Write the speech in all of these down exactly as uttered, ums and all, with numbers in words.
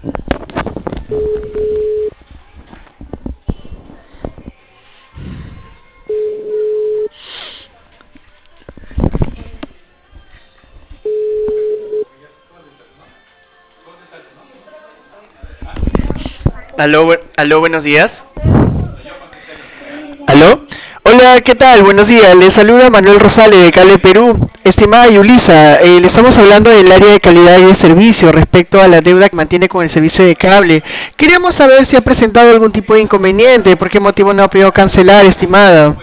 Aló, bu- aló, buenos días. Aló. Hola, ¿qué tal? Buenos días. Les saluda Manuel Rosales de Cale, Perú. Estimada Yulisa, eh, le estamos hablando del área de calidad y de servicio respecto a la deuda que mantiene con el servicio de cable. Queríamos saber si ha presentado algún tipo de inconveniente, por qué motivo no ha podido cancelar, estimada.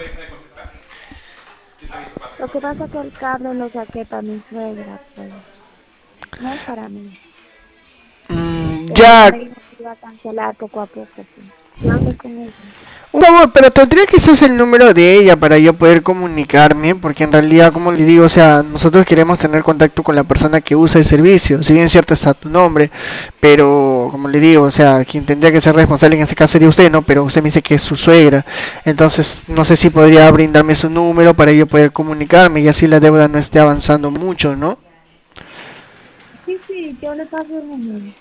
Lo que pasa es que el cable lo saqué para mi suegra, pues. No es para mí. Mm, Pero ella ya. me dijo que iba a cancelar poco a poco, pues. Yo hablé con ella. Un favor, pero tendría que ser el número de ella para yo poder comunicarme, porque en realidad, como le digo, o sea, nosotros queremos tener contacto con la persona que usa el servicio, si bien es cierto está tu nombre, pero como le digo, o sea, quien tendría que ser responsable en este caso sería usted, ¿no? Pero usted me dice que es su suegra, entonces no sé si podría brindarme su número para yo poder comunicarme y así la deuda no esté avanzando mucho, ¿no? Sí, sí, yo le paso el número.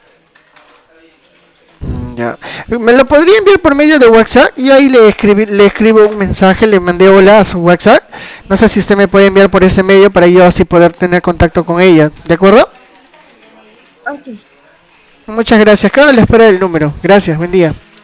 Mm, Ya. ¿Me lo podría enviar por medio de WhatsApp? Y ahí le escribí, le escribo un mensaje, le mandé hola a su WhatsApp. No sé si usted me puede enviar por ese medio para yo así poder tener contacto con ella. ¿De acuerdo? Ok. Muchas gracias. Claro, le espero el número. Gracias, buen día.